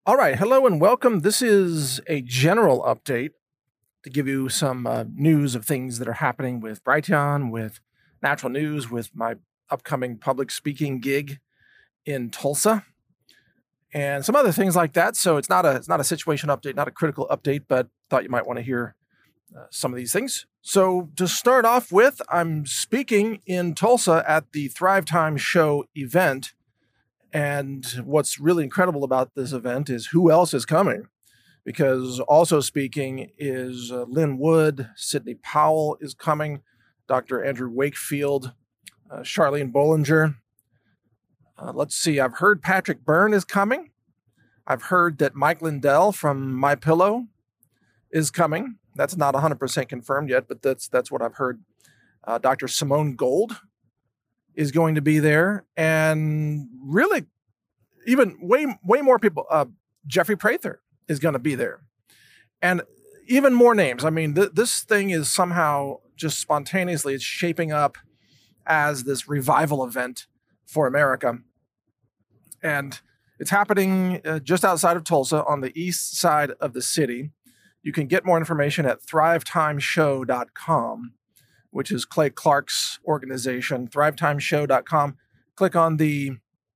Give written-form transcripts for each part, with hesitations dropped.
All right, hello and welcome. This is a general update to give you some news of things that are happening with Brighteon, with Natural News, with my upcoming public speaking gig in Tulsa, and some other things like that. So it's not a situation update, not a critical update, but thought you might want to hear some of these things. So to start off with, I'm speaking in Tulsa at the Thrive Time Show event. And what's really incredible about this event is who else is coming, because also speaking is Lynn Wood, Sidney Powell is coming, Dr. Andrew Wakefield, Charlene Bollinger. Let's see, I've heard Patrick Byrne is coming. I've heard that Mike Lindell from MyPillow is coming. That's not 100% confirmed yet, but that's what I've heard. Dr. Simone Gold is going to be there, and really even way more people. Jeffrey Prather is going to be there, and even more names. I mean, this thing is somehow just spontaneously it's shaping up as this revival event for America, and it's happening just outside of Tulsa on the east side of the city. You can get more information at thrivetimeshow.com, which is Clay Clark's organization, thrivetimeshow.com. Click on the,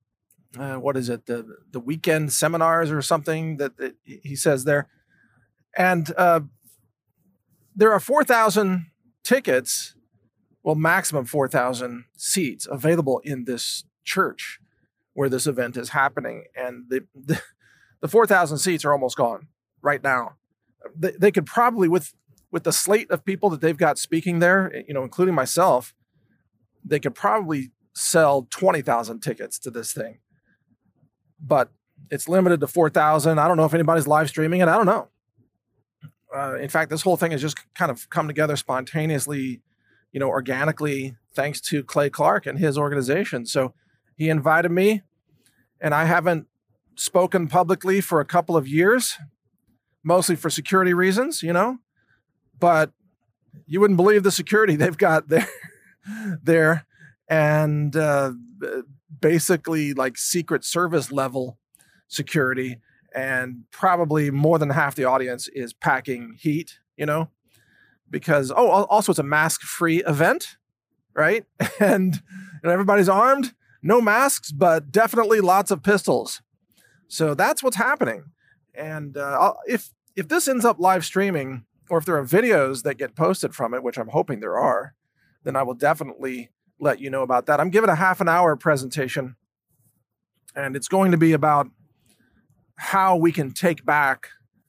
the weekend seminars or something that he says there. And there are 4,000 tickets, well, maximum 4,000 seats available in this church where this event is happening. And the 4,000 seats are almost gone right now. They could probably, with the slate of people that they've got speaking there, including myself, they could probably sell 20,000 tickets to this thing. But it's limited to 4,000. I don't know if anybody's live streaming it. I don't know. In fact, this whole thing has just kind of come together spontaneously, organically, thanks to Clay Clark and his organization. So he invited me, and I haven't spoken publicly for a couple of years, mostly for security reasons, but you wouldn't believe the security they've got there, and basically like Secret Service level security, and probably more than half the audience is packing heat, because also it's a mask-free event, right? And everybody's armed, no masks, but definitely lots of pistols. So that's what's happening. And if this ends up live streaming, or if there are videos that get posted from it, which I'm hoping there are, then I will definitely let you know about that. I'm giving a half an hour presentation, and it's going to be about how we can take back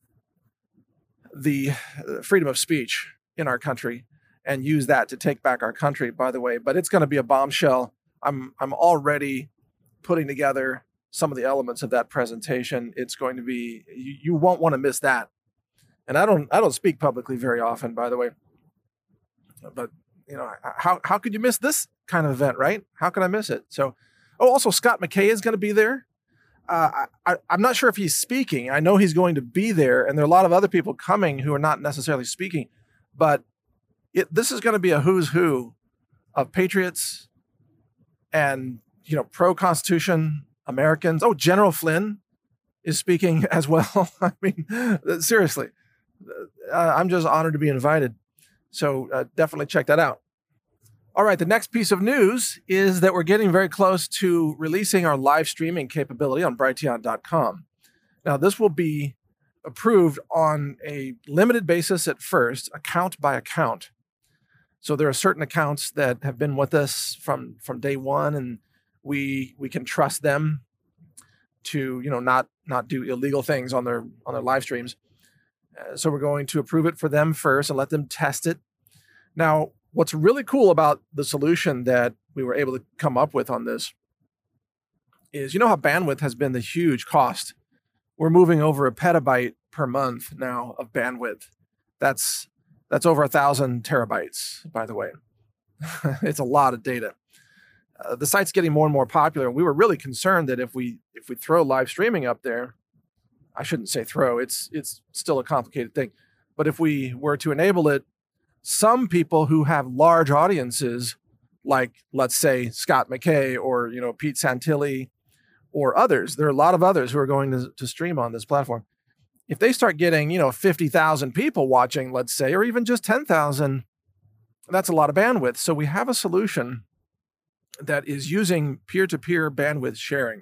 the freedom of speech in our country and use that to take back our country, by the way. But it's going to be a bombshell. I'm already putting together some of the elements of that presentation. It's going to be, you won't want to miss that. And I don't speak publicly very often, by the way. But how could you miss this kind of event, right? How could I miss it? So, also Scott McKay is going to be there. I'm not sure if he's speaking. I know he's going to be there, and there are a lot of other people coming who are not necessarily speaking. But this is going to be a who's who of patriots and pro-Constitution Americans. Oh, General Flynn is speaking as well. I mean, seriously, I'm just honored to be invited. So definitely check that out. All right, the next piece of news is that we're getting very close to releasing our live streaming capability on Brighteon.com. Now, this will be approved on a limited basis at first, account by account. So there are certain accounts that have been with us from day one, and we can trust them to not do illegal things on their live streams. So we're going to approve it for them first and let them test it. Now, what's really cool about the solution that we were able to come up with on this is, how bandwidth has been the huge cost. We're moving over a petabyte per month now of bandwidth. That's over 1,000 terabytes, by the way. It's a lot of data. The site's getting more and more popular. We were really concerned that if we throw live streaming up there, I shouldn't say throw, it's still a complicated thing. But if we were to enable it, some people who have large audiences, like let's say Scott McKay or Pete Santilli or others. There are a lot of others who are going to stream on this platform. If they start getting, 50,000 people watching, let's say, or even just 10,000, that's a lot of bandwidth. So we have a solution that is using peer-to-peer bandwidth sharing.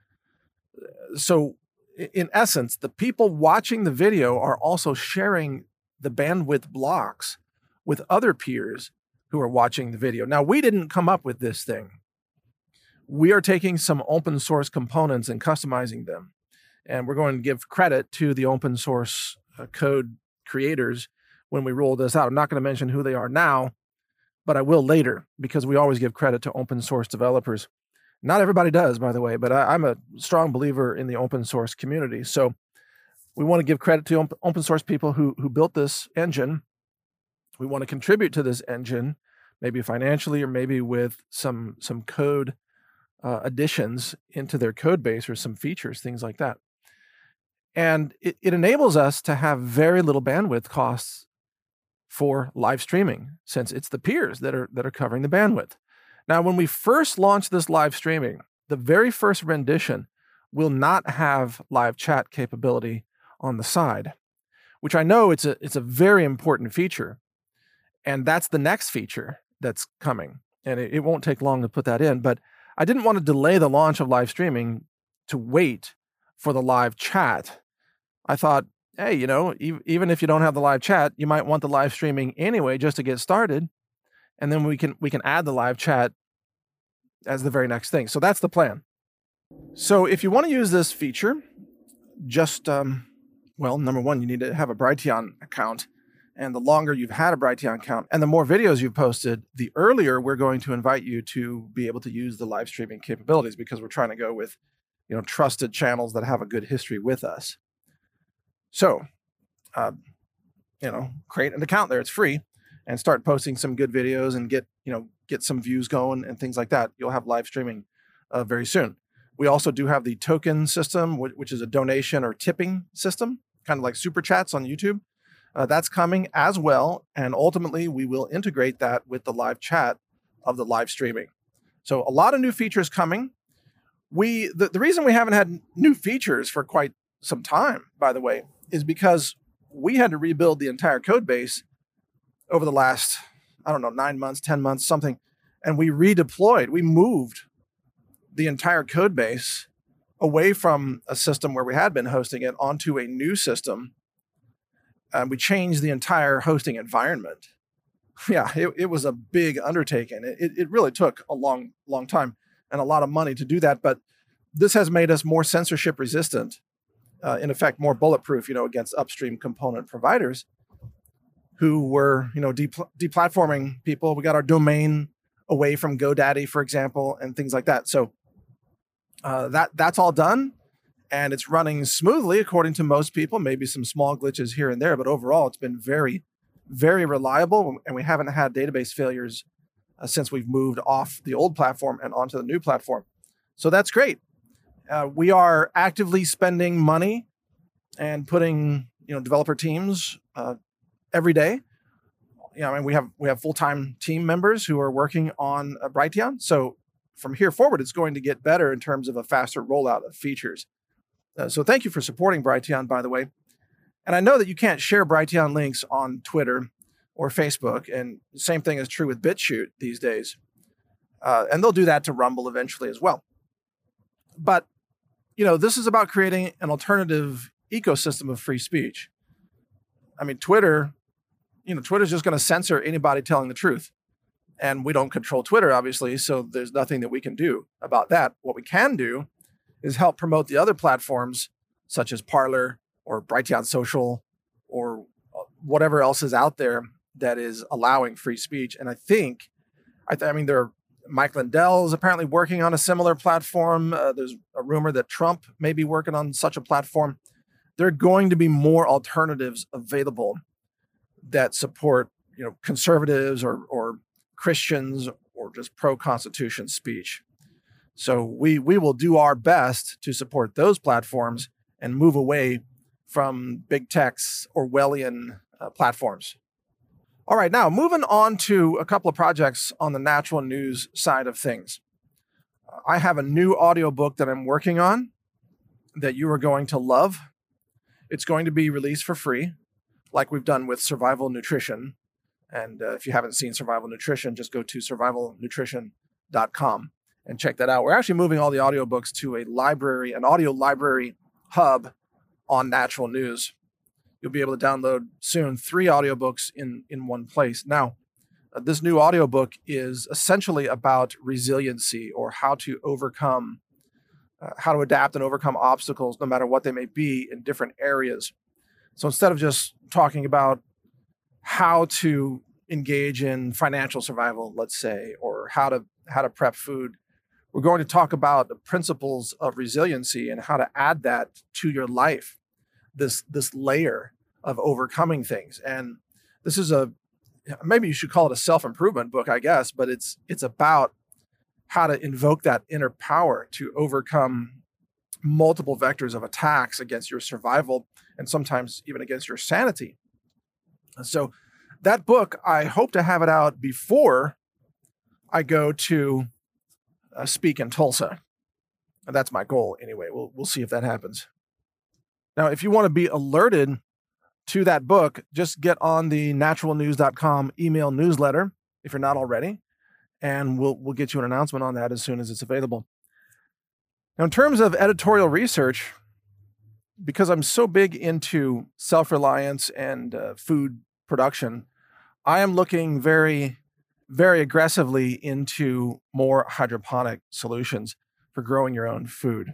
So in essence, the people watching the video are also sharing the bandwidth blocks with other peers who are watching the video. Now, we didn't come up with this thing. We are taking some open source components and customizing them. And we're going to give credit to the open source code creators when we roll this out. I'm not going to mention who they are now, but I will later, because we always give credit to open source developers. Not everybody does, by the way, but I'm a strong believer in the open source community. So we want to give credit to open source people who built this engine. We want to contribute to this engine, maybe financially or maybe with some code additions into their code base or some features, things like that. And it enables us to have very little bandwidth costs for live streaming, since it's the peers that are covering the bandwidth. Now, when we first launched this live streaming, the very first rendition will not have live chat capability on the side, which I know it's a very important feature. And that's the next feature that's coming. And it won't take long to put that in, but I didn't want to delay the launch of live streaming to wait for the live chat. I thought, hey, even if you don't have the live chat, you might want the live streaming anyway, just to get started. And then we can add the live chat as the very next thing. So that's the plan. So if you want to use this feature, just, number one, you need to have a Brighteon account. And the longer you've had a Brighteon account and the more videos you've posted, the earlier we're going to invite you to be able to use the live streaming capabilities, because we're trying to go with, trusted channels that have a good history with us. So, create an account there. It's free, and start posting some good videos and get some views going and things like that. You'll have live streaming very soon. We also do have the token system, which is a donation or tipping system, kind of like super chats on YouTube. That's coming as well. And ultimately, we will integrate that with the live chat of the live streaming. So a lot of new features coming. The reason we haven't had new features for quite some time, by the way, is because we had to rebuild the entire code base over the last, 9 months, 10 months, something. And we moved the entire code base away from a system where we had been hosting it onto a new system. And we changed the entire hosting environment. Yeah, it was a big undertaking. It really took a long, long time and a lot of money to do that. But this has made us more censorship resistant, in effect, more bulletproof, against upstream component providers who were, deplatforming people. We got our domain away from GoDaddy, for example, and things like that. So that's all done. And it's running smoothly, according to most people, maybe some small glitches here and there. But overall, it's been very, very reliable. And we haven't had database failures since we've moved off the old platform and onto the new platform. So that's great. We are actively spending money and putting, developer teams every day. We have full-time team members who are working on Brighteon. So from here forward, it's going to get better in terms of a faster rollout of features. So thank you for supporting Brighteon, by the way. And I know that you can't share Brighteon links on Twitter or Facebook, and the same thing is true with BitChute these days. And they'll do that to Rumble eventually as well. But, this is about creating an alternative ecosystem of free speech. Twitter's just going to censor anybody telling the truth. And we don't control Twitter, obviously, so there's nothing that we can do about that. What we can do is help promote the other platforms, such as Parler or Brighteon Social or whatever else is out there that is allowing free speech. And I think Mike Lindell is apparently working on a similar platform. There's a rumor that Trump may be working on such a platform. There are going to be more alternatives available that support, conservatives or Christians or just pro-Constitution speech. So we will do our best to support those platforms and move away from big tech's Orwellian platforms. All right, now moving on to a couple of projects on the natural news side of things. I have a new audiobook that I'm working on that you are going to love. It's going to be released for free, like we've done with Survival Nutrition. And if you haven't seen Survival Nutrition, just go to survivalnutrition.com and check that out. We're actually moving all the audiobooks to a library, an audio library hub on Natural News. You'll be able to download soon 3 audiobooks in one place. Now, this new audiobook is essentially about resiliency, or how to overcome, how to adapt and overcome obstacles, no matter what they may be, in different areas. So instead of just talking about how to engage in financial survival, let's say, or how to prep food, we're going to talk about the principles of resiliency and how to add that to your life, this layer of overcoming things. And this is maybe you should call it a self-improvement book, I guess, but it's about how to invoke that inner power to overcome multiple vectors of attacks against your survival, and sometimes even against your sanity. So that book, I hope to have it out before I go to speak in Tulsa. And that's my goal anyway. We'll see if that happens. Now, if you want to be alerted to that book, just get on the naturalnews.com email newsletter if you're not already, and we'll get you an announcement on that as soon as it's available. Now, in terms of editorial research, because I'm so big into self-reliance and food production, I am looking very, very aggressively into more hydroponic solutions for growing your own food.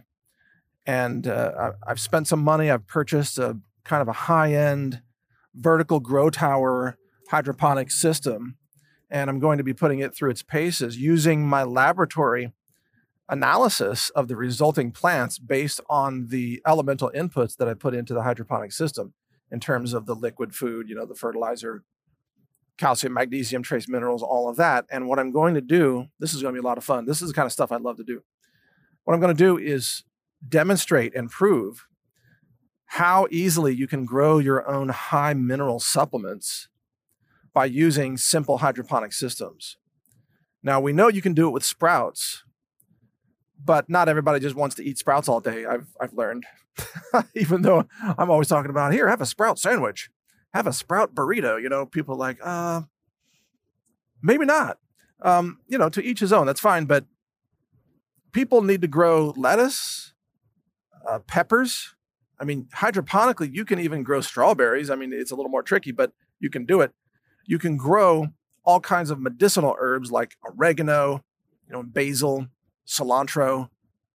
And I've spent some money. I've purchased a kind of a high-end vertical grow tower hydroponic system, and I'm going to be putting it through its paces using my laboratory analysis of the resulting plants based on the elemental inputs that I put into the hydroponic system in terms of the liquid food, the fertilizer, calcium, magnesium, trace minerals, all of that. And what I'm going to do, this is going to be a lot of fun. This is the kind of stuff I'd love to do. What I'm going to do is demonstrate and prove how easily you can grow your own high mineral supplements by using simple hydroponic systems. Now, we know you can do it with sprouts, but not everybody just wants to eat sprouts all day, I've learned. Even though I'm always talking about, here, have a sprout sandwich, have a sprout burrito. People are like, maybe not. To each his own, that's fine. But people need to grow lettuce, peppers. I mean, hydroponically, you can even grow strawberries. I mean, it's a little more tricky, but you can do it. You can grow all kinds of medicinal herbs like oregano, basil, cilantro,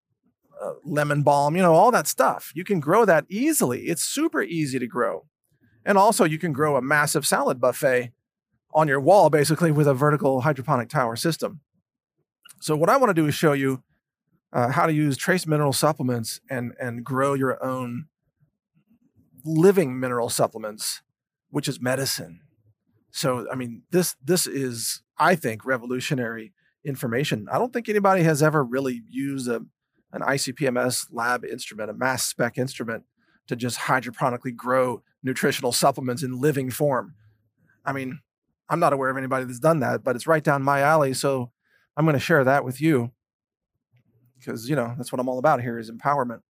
lemon balm, all that stuff. You can grow that easily. It's super easy to grow. And also you can grow a massive salad buffet on your wall, basically, with a vertical hydroponic tower system. So what I want to do is show you how to use trace mineral supplements and grow your own living mineral supplements, which is medicine. So, I mean, this is, I think, revolutionary information. I don't think anybody has ever really used an ICP-MS lab instrument, a mass spec instrument, to just hydroponically grow nutritional supplements in living form. I mean, I'm not aware of anybody that's done that, but it's right down my alley. So I'm going to share that with you because, that's what I'm all about here, is empowerment.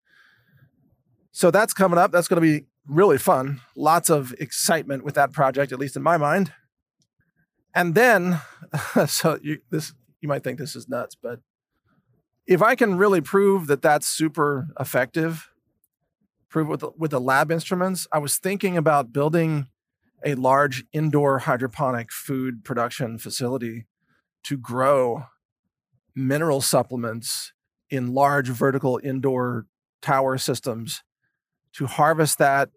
So that's coming up. That's going to be really fun. Lots of excitement with that project, at least in my mind. And then, you might think this is nuts, but if I can really prove that that's super effective, prove it with the lab instruments, I was thinking about building a large indoor hydroponic food production facility to grow mineral supplements in large vertical indoor tower systems, to harvest that,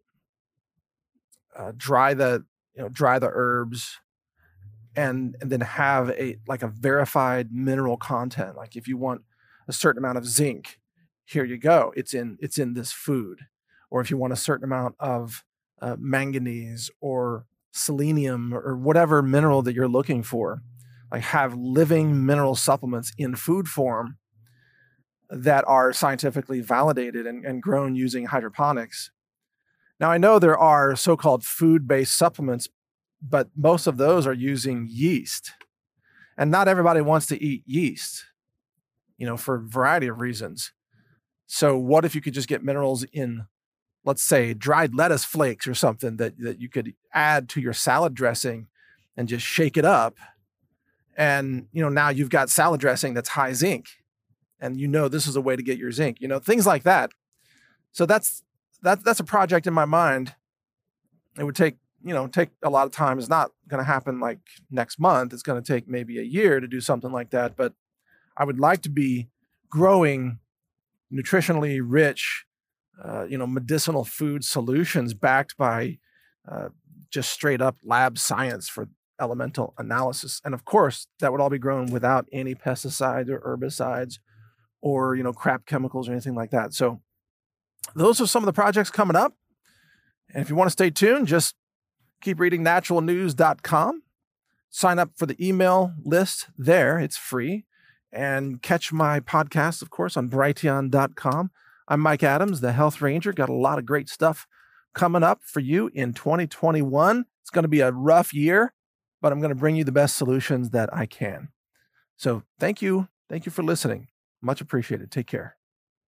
dry the herbs, and then have a verified mineral content. Like if you want a certain amount of zinc, here you go. It's in this food. Or if you want a certain amount of manganese or selenium or whatever mineral that you're looking for, have living mineral supplements in food form that are scientifically validated and grown using hydroponics. Now, I know there are so-called food-based supplements, but most of those are using yeast. And not everybody wants to eat yeast. for a variety of reasons. So what if you could just get minerals in, let's say, dried lettuce flakes or something that you could add to your salad dressing and just shake it up. And, now you've got salad dressing that's high zinc, and this is a way to get your zinc, things like that. So that's a project in my mind. It would take a lot of time. It's not going to happen like next month. It's going to take maybe a year to do something like that. But I would like to be growing nutritionally rich, medicinal food solutions backed by just straight up lab science for elemental analysis. And of course, that would all be grown without any pesticides or herbicides or, crap chemicals or anything like that. So those are some of the projects coming up. And if you want to stay tuned, just keep reading naturalnews.com. Sign up for the email list there. It's free. And catch my podcast, of course, on Brighteon.com. I'm Mike Adams, the Health Ranger. Got a lot of great stuff coming up for you in 2021. It's going to be a rough year, but I'm going to bring you the best solutions that I can. So thank you. Thank you for listening. Much appreciated. Take care.